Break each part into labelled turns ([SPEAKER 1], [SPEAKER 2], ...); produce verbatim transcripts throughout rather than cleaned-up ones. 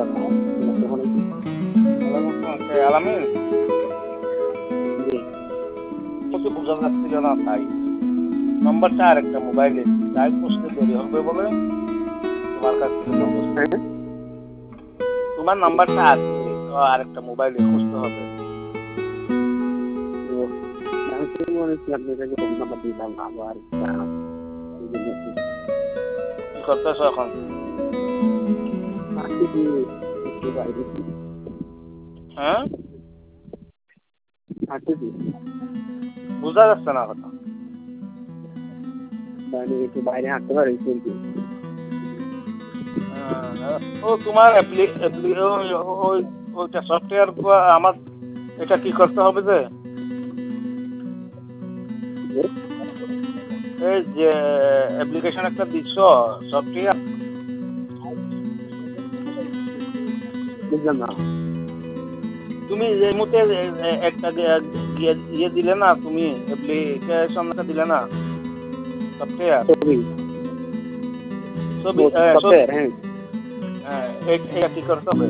[SPEAKER 1] আলামিন তোকে বোঝা যাচ্ছিল না তাই নম্বরটা আরেকটা মোবাইলে তাই বুঝতে দেরি হবে বলে তোমার কাছ থেকে তো বুঝতে তোমার নাম্বারটা আছে তো আরেকটা মোবাইলে খুঁজতে হবে কি করতেছো এখন হ্যাঁ বোঝা যাচ্ছে না কথা
[SPEAKER 2] বাইরে হাঁটতে পারি
[SPEAKER 1] ও তোমার ওইটা সফটওয়্যার আমার এটা কি করতে হবে যে এই যে অ্যাপ্লিকেশন একটা দিচ্ছ সফটওয়্যার
[SPEAKER 2] বুঝলাম না
[SPEAKER 1] তুমি এই মুহূর্তে একটা ইয়ে দিলে না তুমি অ্যাপ্লিকেশনটা দিলে না সফটওয়্যার ছবি
[SPEAKER 2] সফটওয়্যার হ্যাঁ
[SPEAKER 1] হ্যাঁ এটা কি করতে হবে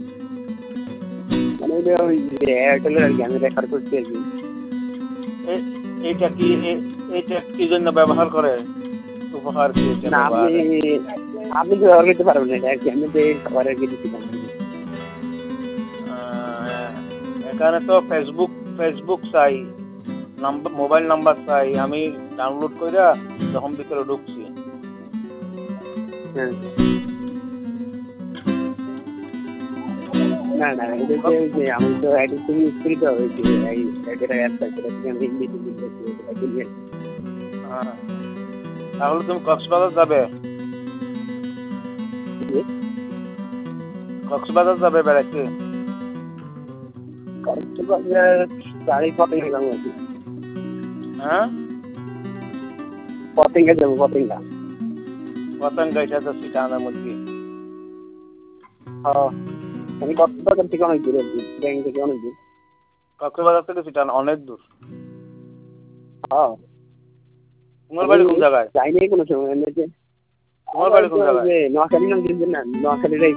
[SPEAKER 2] মানে ওই এয়ারটেলের আর কি আমি রেফার করছি আর কি
[SPEAKER 1] এইটা কি এইটা কি জন্য ব্যবহার করে উপহার কি
[SPEAKER 2] না আপনি আপনি তো ব্যবহার করতে পারবেন না এটা আর কি আমি তো সবার আর কি দিচ্ছি
[SPEAKER 1] এখানে তো ফেসবুক ফেসবুক চাই নাম্বার মোবাইল নাম্বার চাই আমি ডাউনলোড করে যখন ভিতরে ঢুকছি
[SPEAKER 2] হ্যাঁ না না এটা যে আমি তো এডিটিং ইউজ করি তো ওই যে এই এটা অ্যাপটা সেটা থেকে আমি এডিটিং করছি
[SPEAKER 1] হ্যাঁ তাহলে তুমি কক্সবাজার যাবে কক্সবাজার যাবে বেড়াইতে
[SPEAKER 2] কক্সবাজার গাড়ি পতেঙ্গা যাবো আর কি
[SPEAKER 1] হ্যাঁ
[SPEAKER 2] পতেঙ্গা যাবো পতেঙ্গা
[SPEAKER 1] পতেঙ্গা এটা তো সিটানের মধ্যে
[SPEAKER 2] হ্যাঁ আমি কক্সবাজার থেকে অনেক দূরে আর কি ব্যাংক থেকে অনেক দূর
[SPEAKER 1] কক্সবাজার থেকে সিটান অনেক দূর
[SPEAKER 2] হ্যাঁ
[SPEAKER 1] তোমার বাড়ি কোন জায়গায়
[SPEAKER 2] যাইনি কোনো সময় এমনিতে
[SPEAKER 1] তোমার বাড়ি কোন জায়গায়
[SPEAKER 2] নোয়াখালী নাম শুনছেন না নোয়াখালী